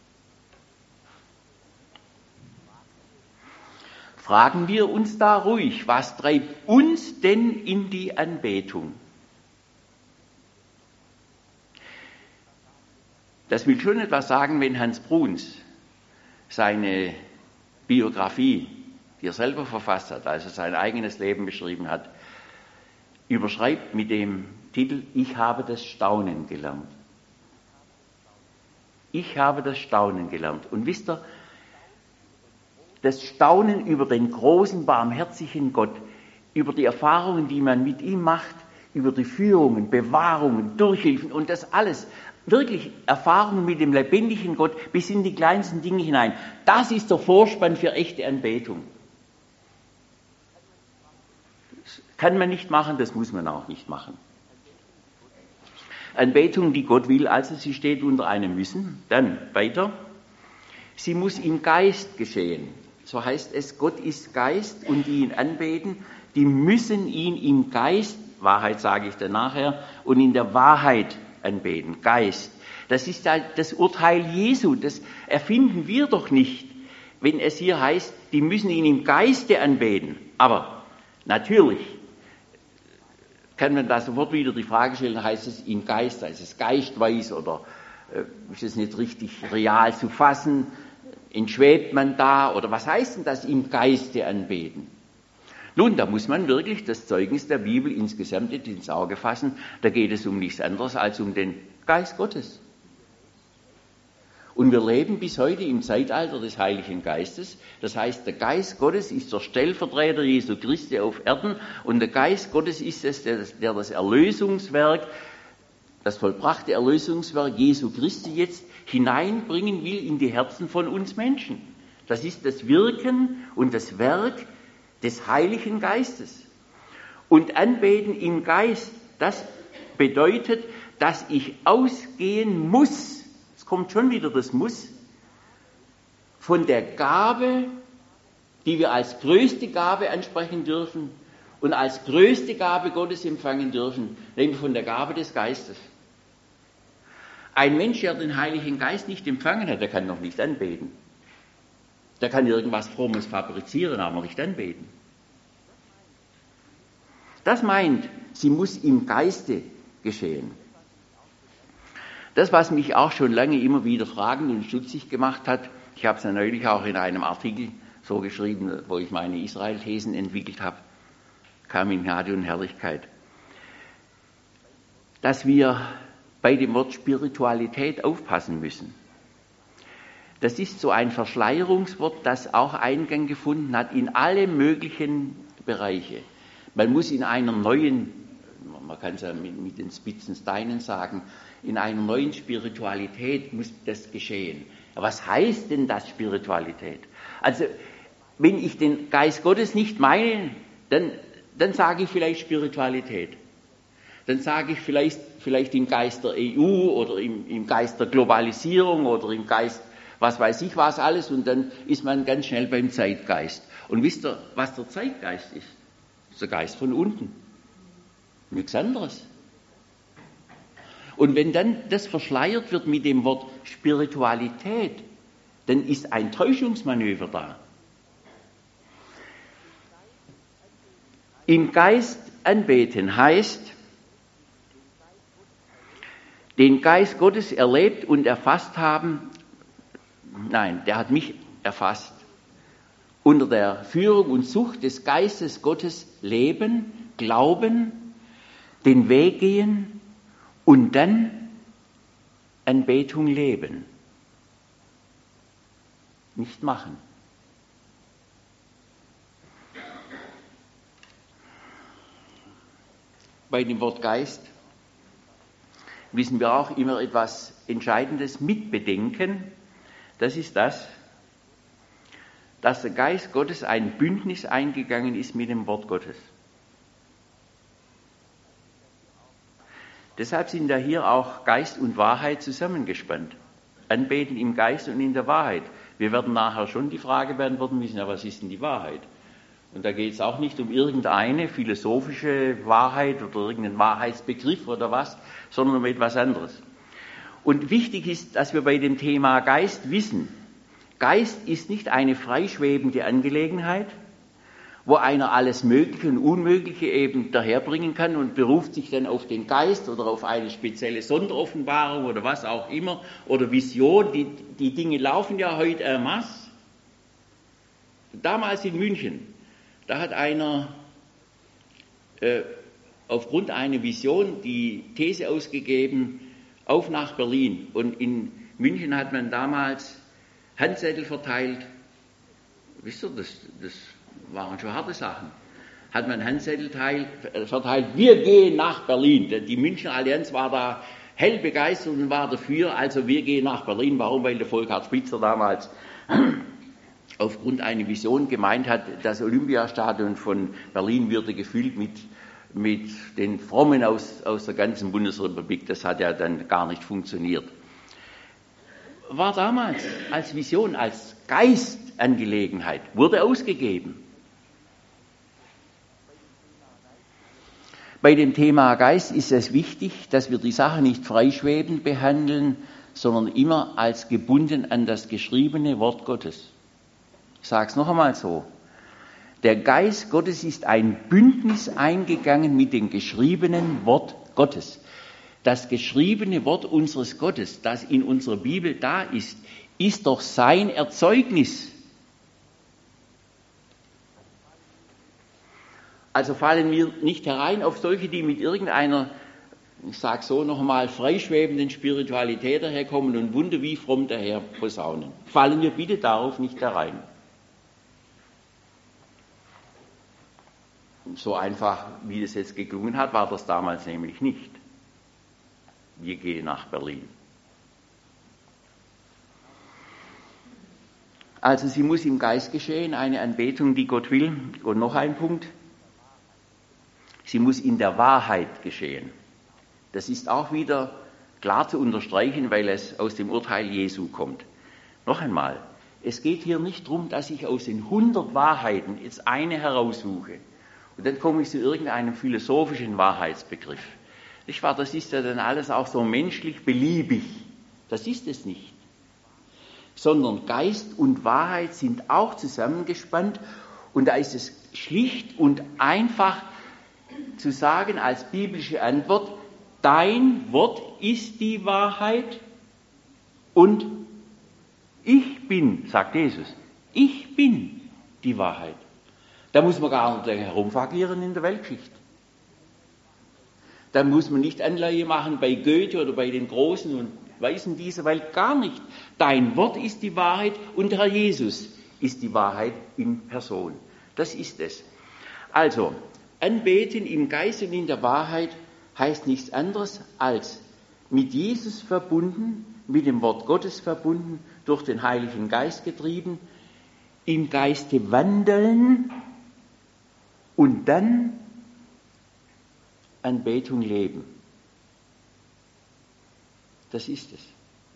Fragen wir uns da ruhig, was treibt uns denn in die Anbetung? Das will schon etwas sagen, wenn Hans Bruns seine Biografie, die er selber verfasst hat, also sein eigenes Leben beschrieben hat, überschreibt mit dem Titel Ich habe das Staunen gelernt. Ich habe das Staunen gelernt. Und wisst ihr, das Staunen über den großen, barmherzigen Gott, über die Erfahrungen, die man mit ihm macht, über die Führungen, Bewahrungen, Durchhilfen und das alles, wirklich Erfahrungen mit dem lebendigen Gott bis in die kleinsten Dinge hinein. Das ist der Vorspann für echte Anbetung. Das kann man nicht machen, das muss man auch nicht machen. Anbetung, die Gott will, also sie steht unter einem Müssen. Dann weiter. Sie muss im Geist geschehen. so heißt es, Gott ist Geist und die ihn anbeten, die müssen ihn im Geist, Wahrheit sage ich dann nachher, und in der Wahrheit anbeten, Geist. Das ist das Urteil Jesu, das erfinden wir doch nicht, wenn es hier heißt, die müssen ihn im Geiste anbeten. Aber natürlich kann man da sofort wieder die Frage stellen, heißt es im Geist, heißt es geistweis oder äh, ist es nicht richtig real zu fassen, entschwebt man da oder was heißt denn das im Geiste anbeten? Nun, da muss man wirklich das Zeugnis der Bibel insgesamt ins Auge fassen, da geht es um nichts anderes als um den Geist Gottes. Und wir leben bis heute im Zeitalter des Heiligen Geistes. Das heißt, der Geist Gottes ist der Stellvertreter Jesu Christi auf Erden und der Geist Gottes ist es, der, der das Erlösungswerk, das vollbrachte Erlösungswerk Jesu Christi jetzt hineinbringen will in die Herzen von uns Menschen. Das ist das Wirken und das Werk des Heiligen Geistes. Und Anbeten im Geist, das bedeutet, dass ich ausgehen muss, kommt schon wieder das Muss, von der Gabe, die wir als größte Gabe ansprechen dürfen und als größte Gabe Gottes empfangen dürfen, nämlich von der Gabe des Geistes. Ein Mensch, der den Heiligen Geist nicht empfangen hat, der kann noch nicht anbeten. Der kann irgendwas Frommes fabrizieren, aber nicht anbeten. Das meint, sie muss im Geiste geschehen. Das, was mich auch schon lange immer wieder fragend und stutzig gemacht hat, ich habe es ja neulich auch in einem Artikel so geschrieben, wo ich meine Israel-Thesen entwickelt habe, kam in Gnade und Herrlichkeit, dass wir bei dem Wort Spiritualität aufpassen müssen. Das ist so ein Verschleierungswort, das auch Eingang gefunden hat in alle möglichen Bereiche. Man muss in einer neuen, man kann es ja mit, mit den spitzen Steinen sagen, in einer neuen Spiritualität muss das geschehen. Was heißt denn das Spiritualität? Also, wenn ich den Geist Gottes nicht meine, dann, dann sage ich vielleicht Spiritualität. Dann sage ich vielleicht, vielleicht im Geist der E U oder im, im Geist der Globalisierung oder im Geist, was weiß ich was alles, und dann ist man ganz schnell beim Zeitgeist. Und wisst ihr, was der Zeitgeist ist? Das ist der Geist von unten. Nichts anderes. Und wenn dann das verschleiert wird mit dem Wort Spiritualität, dann ist ein Täuschungsmanöver da. Im Geist anbeten heißt, den Geist Gottes erlebt und erfasst haben, nein, der hat mich erfasst, unter der Führung und Zucht des Geistes Gottes leben, glauben, den Weg gehen, und dann Anbetung leben. Nicht machen. Bei dem Wort Geist müssen wir auch immer etwas Entscheidendes mitbedenken. Das ist das, dass der Geist Gottes ein Bündnis eingegangen ist mit dem Wort Gottes. Deshalb sind ja hier auch Geist und Wahrheit zusammengespannt. Anbeten im Geist und in der Wahrheit. Wir werden nachher schon die Frage beantworten müssen, ja, was ist denn die Wahrheit? Und da geht es auch nicht um irgendeine philosophische Wahrheit oder irgendeinen Wahrheitsbegriff oder was, sondern um etwas anderes. Und wichtig ist, dass wir bei dem Thema Geist wissen, Geist ist nicht eine freischwebende Angelegenheit, wo einer alles Mögliche und Unmögliche eben daherbringen kann und beruft sich dann auf den Geist oder auf eine spezielle Sonderoffenbarung oder was auch immer oder Vision. Die, die Dinge laufen ja heute en masse. Damals in München, da hat einer äh, aufgrund einer Vision die These ausgegeben, auf nach Berlin. Und in München hat man damals Handzettel verteilt. Wisst ihr, das, das waren schon harte Sachen. Hat man Handzettel teil, verteilt, wir gehen nach Berlin. Die Münchner Allianz war da hell begeistert und war dafür, also wir gehen nach Berlin. Warum? Weil der Volkhard Spitzer damals aufgrund einer Vision gemeint hat, das Olympiastadion von Berlin würde gefüllt mit, mit den Frommen aus, aus der ganzen Bundesrepublik. Das hat ja dann gar nicht funktioniert. War damals als Vision, als Geist Bundesangelegenheit, wurde ausgegeben. Bei dem Thema Geist ist es wichtig, dass wir die Sache nicht freischwebend behandeln, sondern immer als gebunden an das geschriebene Wort Gottes. Ich sage es noch einmal so. Der Geist Gottes ist ein Bündnis eingegangen mit dem geschriebenen Wort Gottes. Das geschriebene Wort unseres Gottes, das in unserer Bibel da ist, ist doch sein Erzeugnis. Also fallen wir nicht herein auf solche, die mit irgendeiner, ich sage so nochmal, freischwebenden Spiritualität daherkommen und Wunder wie fromm daher posaunen. Fallen wir bitte darauf nicht herein. So einfach, wie das jetzt geklungen hat, war das damals nämlich nicht. Wir gehen nach Berlin. Also sie muss im Geist geschehen, eine Anbetung, die Gott will. Und noch ein Punkt. Sie muss in der Wahrheit geschehen. Das ist auch wieder klar zu unterstreichen, weil es aus dem Urteil Jesu kommt. Noch einmal, es geht hier nicht darum, dass ich aus den hundert Wahrheiten jetzt eine heraussuche. Und dann komme ich zu irgendeinem philosophischen Wahrheitsbegriff. Nicht wahr? Das ist ja dann alles auch so menschlich beliebig. Das ist es nicht. Sondern Geist und Wahrheit sind auch zusammengespannt. Und da ist es schlicht und einfach zu sagen als biblische Antwort, dein Wort ist die Wahrheit und ich bin, sagt Jesus, ich bin die Wahrheit. Da muss man gar nicht herumfagieren in der Weltgeschichte. Da muss man nicht Anleihe machen bei Goethe oder bei den Großen und Weisen dieser Welt, gar nicht. Dein Wort ist die Wahrheit und Herr Jesus ist die Wahrheit in Person. Das ist es. Also, Anbeten im Geist und in der Wahrheit heißt nichts anderes als mit Jesus verbunden, mit dem Wort Gottes verbunden, durch den Heiligen Geist getrieben, im Geiste wandeln und dann Anbetung leben. Das ist es.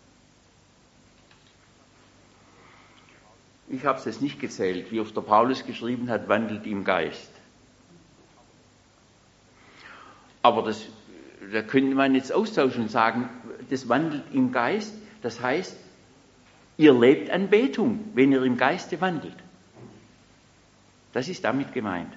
Ich habe es jetzt nicht gezählt, wie oft der Paulus geschrieben hat, wandelt im Geist. Aber das, da könnte man jetzt austauschen und sagen, das wandelt im Geist, das heißt, ihr lebt Anbetung, wenn ihr im Geiste wandelt. Das ist damit gemeint.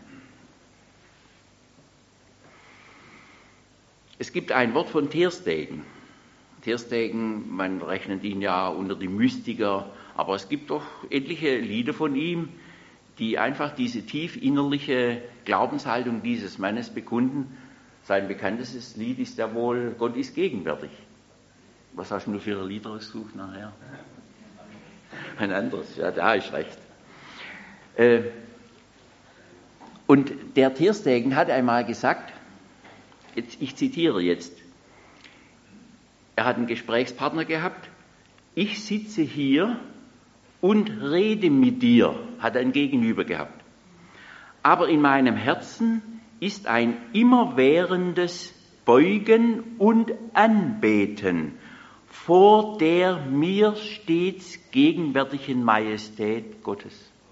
Es gibt ein Wort von Terstegen. Terstegen, man rechnet ihn ja unter die Mystiker, aber es gibt doch etliche Lieder von ihm, die einfach diese tief innerliche Glaubenshaltung dieses Mannes bekunden. Sein bekanntestes Lied ist ja wohl, Gott ist gegenwärtig. Was hast du für Lieder ausgesucht nachher? Ein anderes, ja, da ist recht. Äh, und der Terstegen hat einmal gesagt, jetzt, ich zitiere jetzt, er hat einen Gesprächspartner gehabt, ich sitze hier und rede mit dir, hat ein Gegenüber gehabt. Aber in meinem Herzen ist ein immerwährendes Beugen und Anbeten vor der mir stets gegenwärtigen Majestät Gottes.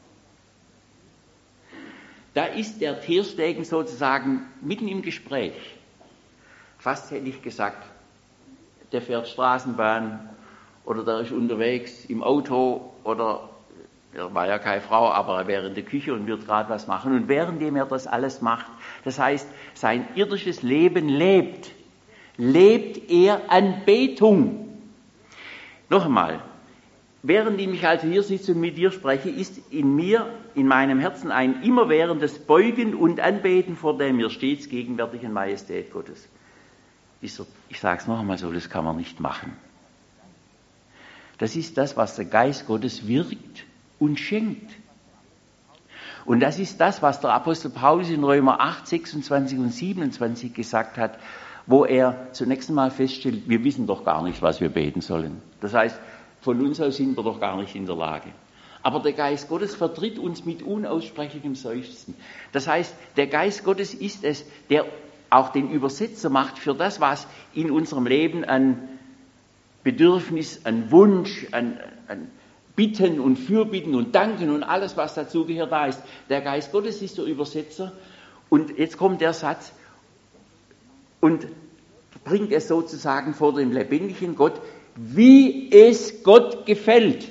Da ist der Terstegen sozusagen mitten im Gespräch. Fast hätte ich gesagt, der fährt Straßenbahn oder der ist unterwegs im Auto oder er war ja keine Frau, aber er wäre in der Küche und wird gerade was machen. Und währenddem er das alles macht, das heißt, sein irdisches Leben lebt, lebt er Anbetung. Noch einmal, während ich also hier sitze und mit dir spreche, ist in mir, in meinem Herzen ein immerwährendes Beugen und Anbeten vor der mir stets gegenwärtigen Majestät Gottes. Ich sage es noch einmal so, das kann man nicht machen. Das ist das, was der Geist Gottes wirkt und schenkt. Und das ist das, was der Apostel Paulus in Römer acht, sechsundzwanzig und siebenundzwanzig gesagt hat, wo er zunächst einmal feststellt, wir wissen doch gar nicht, was wir beten sollen. Das heißt, von uns aus sind wir doch gar nicht in der Lage. Aber der Geist Gottes vertritt uns mit unaussprechlichem Seufzen. Das heißt, der Geist Gottes ist es, der auch den Übersetzer macht für das, was in unserem Leben an Bedürfnis, an Wunsch, an, an Bitten und Fürbitten und Danken und alles, was dazugehört, da ist. Der Geist Gottes ist der Übersetzer. Und jetzt kommt der Satz und bringt es sozusagen vor dem lebendigen Gott, wie es Gott gefällt.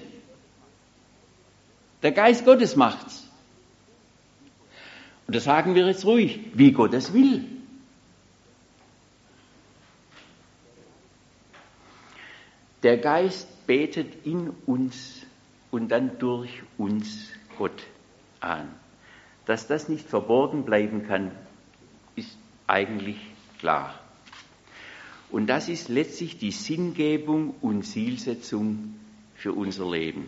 Der Geist Gottes macht's. Und das sagen wir jetzt ruhig, wie Gott es will. Der Geist betet in uns und dann durch uns Gott an. Dass das nicht verborgen bleiben kann, ist eigentlich klar. Und das ist letztlich die Sinngebung und Zielsetzung für unser Leben.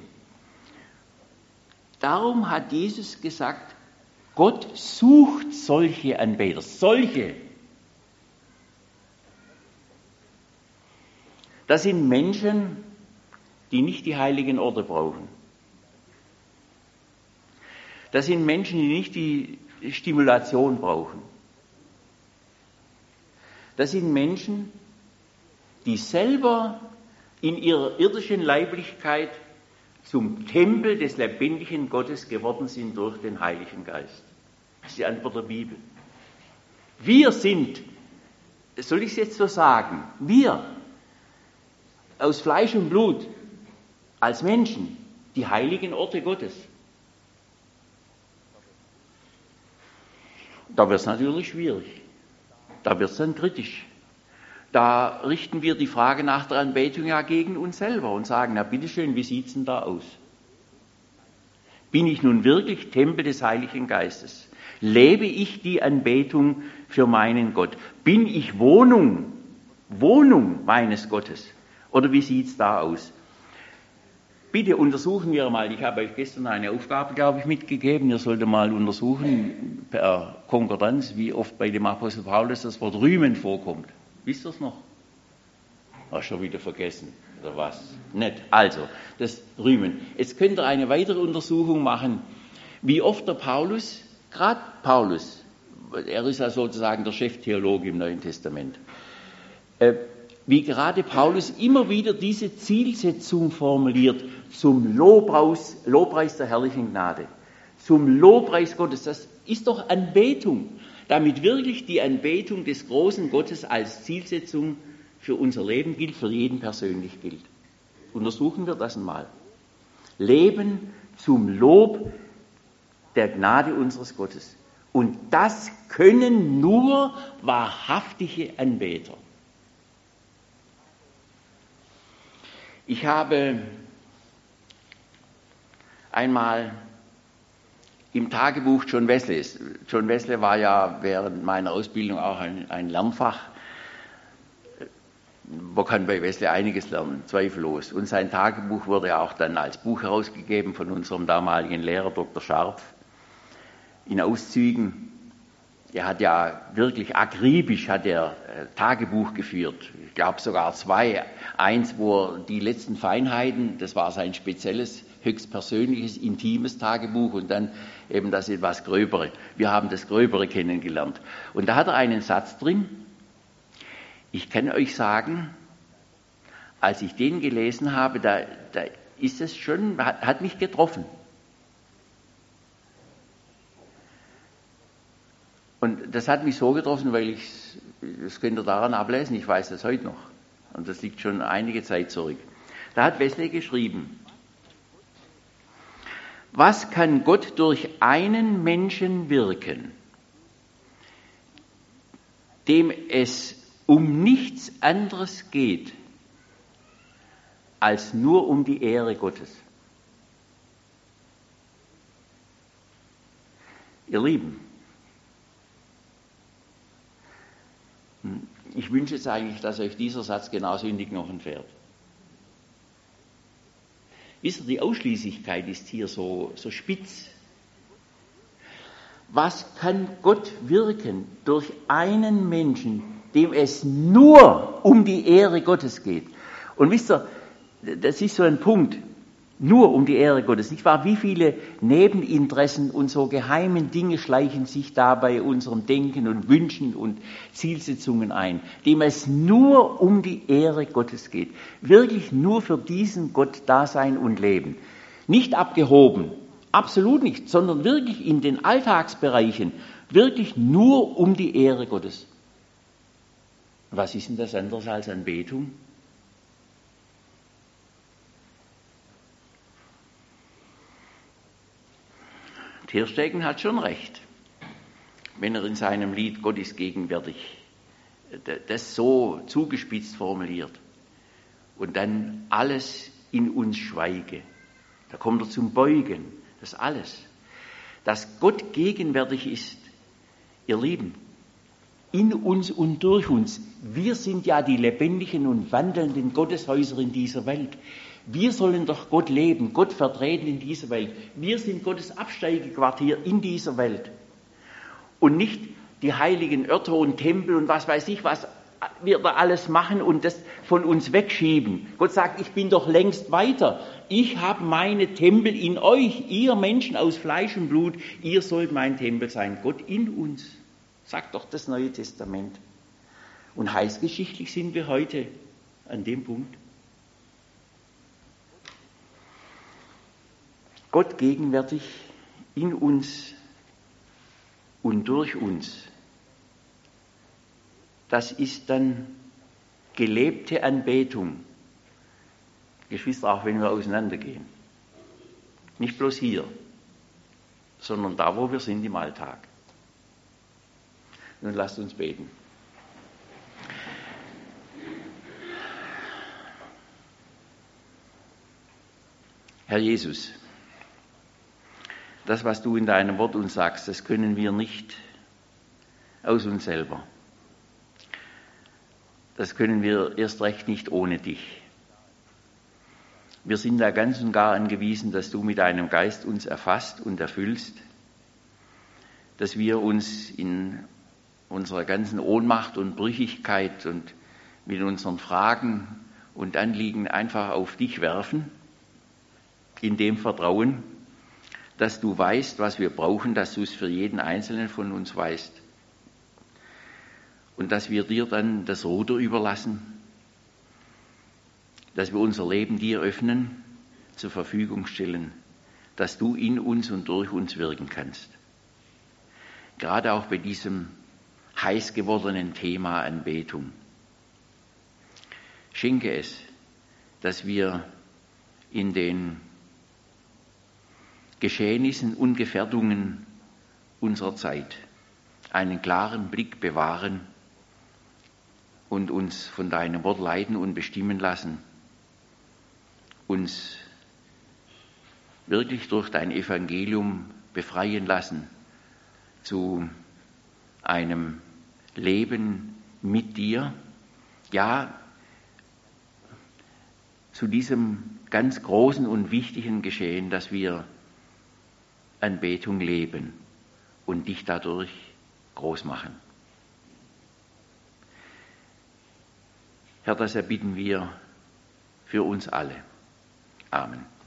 Darum hat Jesus gesagt, Gott sucht solche Anbeter, solche. Das sind Menschen, die nicht die heiligen Orte brauchen. Das sind Menschen, die nicht die Stimulation brauchen. Das sind Menschen, die selber in ihrer irdischen Leiblichkeit zum Tempel des lebendigen Gottes geworden sind durch den Heiligen Geist. Das ist die Antwort der Bibel. Wir sind, soll ich es jetzt so sagen, wir aus Fleisch und Blut als Menschen die heiligen Orte Gottes. Da wird es natürlich schwierig. Da wird es dann kritisch. Da richten wir die Frage nach der Anbetung ja gegen uns selber und sagen, na bitteschön, wie sieht es denn da aus? Bin ich nun wirklich Tempel des Heiligen Geistes? Lebe ich die Anbetung für meinen Gott? Bin ich Wohnung, Wohnung meines Gottes? Oder wie sieht es da aus? Bitte untersuchen wir mal, ich habe euch gestern eine Aufgabe, glaube ich, mitgegeben, ihr solltet mal untersuchen, per Konkordanz, wie oft bei dem Apostel Paulus das Wort rühmen vorkommt. Wisst ihr es noch? Hast schon wieder vergessen, oder was? Nicht. Also, das Rühmen. Jetzt könnt ihr eine weitere Untersuchung machen, wie oft der Paulus, gerade Paulus, er ist ja sozusagen der Cheftheologe im Neuen Testament, äh, wie gerade Paulus immer wieder diese Zielsetzung formuliert zum Lobpreis, Lobpreis der herrlichen Gnade, zum Lobpreis Gottes. Das ist doch Anbetung, damit wirklich die Anbetung des großen Gottes als Zielsetzung für unser Leben gilt, für jeden persönlich gilt. Untersuchen wir das einmal. Leben zum Lob der Gnade unseres Gottes. Und das können nur wahrhaftige Anbeter. Ich habe einmal im Tagebuch John Wesleys, John Wesley war ja während meiner Ausbildung auch ein, ein Lernfach. Man kann bei Wesley einiges lernen, zweifellos. Und sein Tagebuch wurde auch dann als Buch herausgegeben von unserem damaligen Lehrer Doktor Scharf in Auszügen. Er hat ja wirklich akribisch hat er äh, Tagebuch geführt. Ich glaube sogar zwei. Eins, wo er die letzten Feinheiten, das war sein spezielles, höchst persönliches, intimes Tagebuch und dann eben das etwas Gröbere. Wir haben das Gröbere kennengelernt. Und da hat er einen Satz drin. Ich kann euch sagen, als ich den gelesen habe, da, da ist es schon, hat, hat mich getroffen. Und das hat mich so getroffen, weil ich, das könnt ihr daran ablesen, ich weiß das heute noch. Und das liegt schon einige Zeit zurück. Da hat Wesley geschrieben, was kann Gott durch einen Menschen wirken, dem es um nichts anderes geht, als nur um die Ehre Gottes? Ihr Lieben, ich wünsche jetzt eigentlich, dass euch dieser Satz genauso in die Knochen fährt. Wisst ihr, die Ausschließlichkeit ist hier so, so spitz. Was kann Gott wirken durch einen Menschen, dem es nur um die Ehre Gottes geht? Und wisst ihr, das ist so ein Punkt, nur um die Ehre Gottes, nicht wahr? Wie viele Nebeninteressen und so geheimen Dinge schleichen sich da bei unserem Denken und Wünschen und Zielsetzungen ein, dem es nur um die Ehre Gottes geht. Wirklich nur für diesen Gott da sein und leben. Nicht abgehoben, absolut nicht, sondern wirklich in den Alltagsbereichen, wirklich nur um die Ehre Gottes. Was ist denn das anderes als Anbetung? Tersteegen hat schon recht, wenn er in seinem Lied Gott ist gegenwärtig das so zugespitzt formuliert und dann alles in uns schweige. Da kommt er zum Beugen, das alles. Dass Gott gegenwärtig ist, ihr Lieben, in uns und durch uns. Wir sind ja die lebendigen und wandelnden Gotteshäuser in dieser Welt. Wir sollen doch Gott leben, Gott vertreten in dieser Welt. Wir sind Gottes Absteigequartier in dieser Welt. Und nicht die heiligen Örter und Tempel und was weiß ich, was wir da alles machen und das von uns wegschieben. Gott sagt, ich bin doch längst weiter. Ich habe meine Tempel in euch, ihr Menschen aus Fleisch und Blut, ihr sollt mein Tempel sein. Gott in uns, sagt doch das Neue Testament. Und heilsgeschichtlich sind wir heute an dem Punkt. Gott gegenwärtig in uns und durch uns. Das ist dann gelebte Anbetung. Geschwister, auch wenn wir auseinandergehen. Nicht bloß hier, sondern da, wo wir sind im Alltag. Nun lasst uns beten. Herr Jesus, das, was du in deinem Wort uns sagst, das können wir nicht aus uns selber. Das können wir erst recht nicht ohne dich. Wir sind da ganz und gar angewiesen, dass du mit deinem Geist uns erfasst und erfüllst, dass wir uns in unserer ganzen Ohnmacht und Brüchigkeit und mit unseren Fragen und Anliegen einfach auf dich werfen, in dem Vertrauen, dass du weißt, was wir brauchen, dass du es für jeden Einzelnen von uns weißt. Und dass wir dir dann das Ruder überlassen, dass wir unser Leben dir öffnen, zur Verfügung stellen, dass du in uns und durch uns wirken kannst. Gerade auch bei diesem heiß gewordenen Thema Anbetung. Schenke es, dass wir in den Geschehnissen und Gefährdungen unserer Zeit einen klaren Blick bewahren und uns von deinem Wort leiten und bestimmen lassen, uns wirklich durch dein Evangelium befreien lassen zu einem Leben mit dir, ja, zu diesem ganz großen und wichtigen Geschehen, dass wir Anbetung leben und dich dadurch groß machen. Herr, das erbitten wir für uns alle. Amen.